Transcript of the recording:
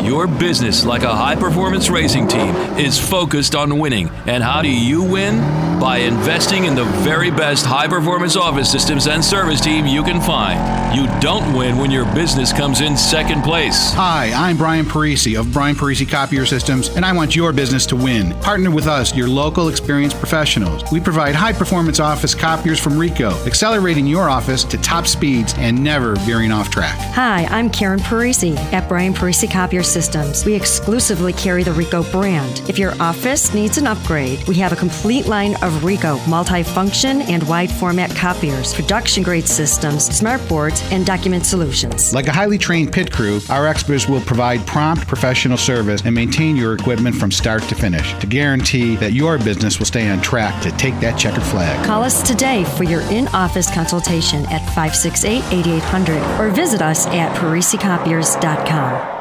Your business, like a high-performance racing team, is focused on winning. And how do you win? By investing in the very best high-performance office systems and service team you can find. You don't win when your business comes in second place. Hi, I'm Brian Parisi of Brian Parisi Copier Systems, and I want your business to win. Partner with us, your local experienced professionals. We provide high-performance office copiers from Ricoh, accelerating your office to top speeds and never veering off track. Hi, I'm Karen Parisi at Brian Parisi Copier Systems. We exclusively carry the Ricoh brand. If your office needs an upgrade, we have a complete line of Ricoh multi-function and wide-format copiers, production-grade systems, smart boards, and document solutions. Like a highly trained pit crew, our experts will provide prompt professional service and maintain your equipment from start to finish to guarantee that your business will stay on track to take that checkered flag. Call us today for your in-office consultation at 568-8800 or visit us at parisicopiers.com.